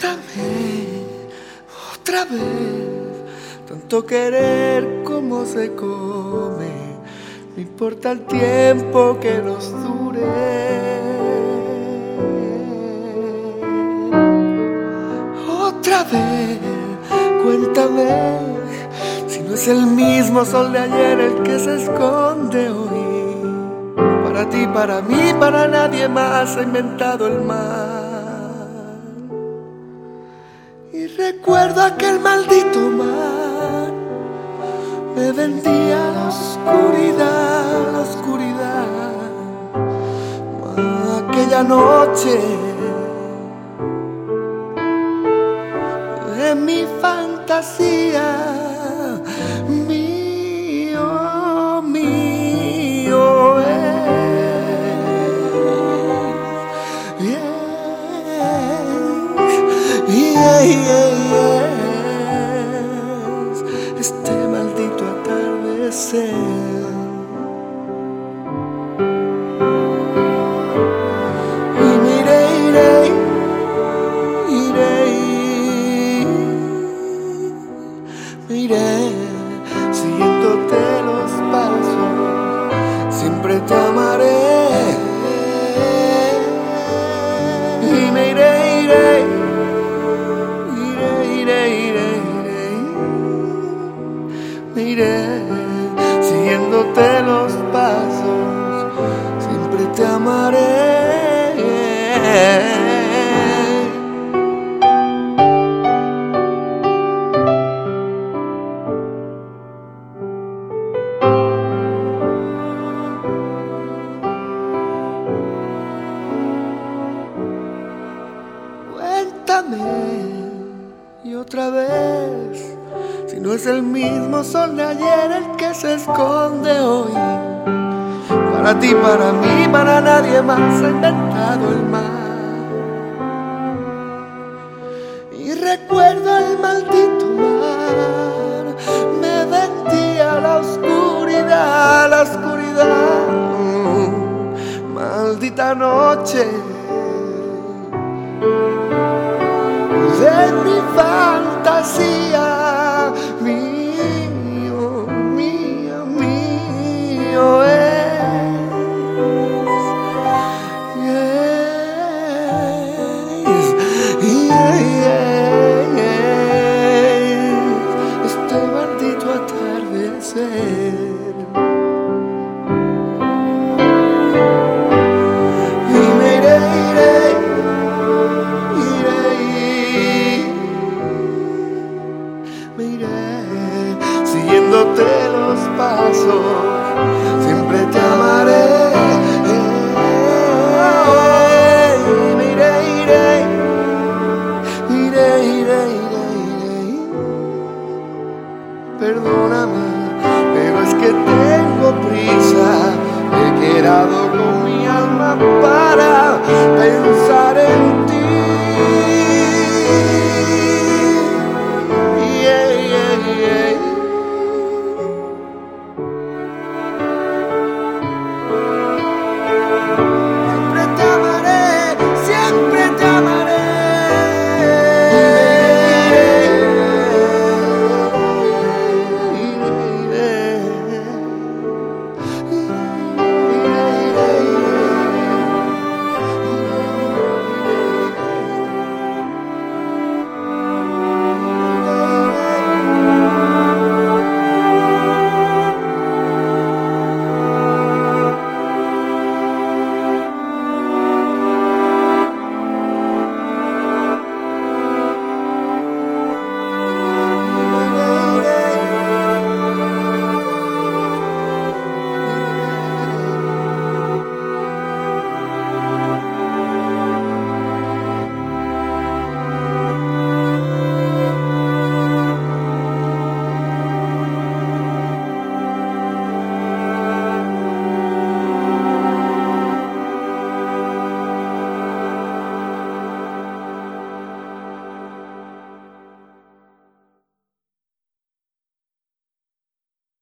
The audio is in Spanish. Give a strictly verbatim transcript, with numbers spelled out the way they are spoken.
Cuéntame otra vez, tanto querer como se come, no importa el tiempo que nos dure. Otra vez, cuéntame, si no es el mismo sol de ayer el que se esconde hoy. Para ti, para mí, para nadie más ha inventado el mal. Y recuerdo aquel maldito mar, me vendía la oscuridad, la oscuridad. Aquella noche, en mi fantasía, mío, mío es. Yeah, yeah, yes. Este maldito atardecer. Y miré, iré, iré, miré, siguiéndote los pasos, siempre te amaré. Y me iré, iré, iré, siguiéndote los pasos, siempre te amaré. Cuéntame y otra vez, si no es el mismo sol de ayer el que se esconde hoy. Para ti, para mí, para nadie más ha inventado el mal. Y recuerdo el maldito mar, me vendía la oscuridad, la oscuridad. Mm, maldita noche, de mi fantasía, mío, mío, mío es. Yes, yeah, yeah, yes. Este maldito atardecer. Y me iré, iré, me iré, siguiéndote los pasos, siempre te amaré. Me iré, iré, iré, iré, iré, iré. Perdóname, pero es que tengo prisa. He quedado con mi alma para pensar en ti.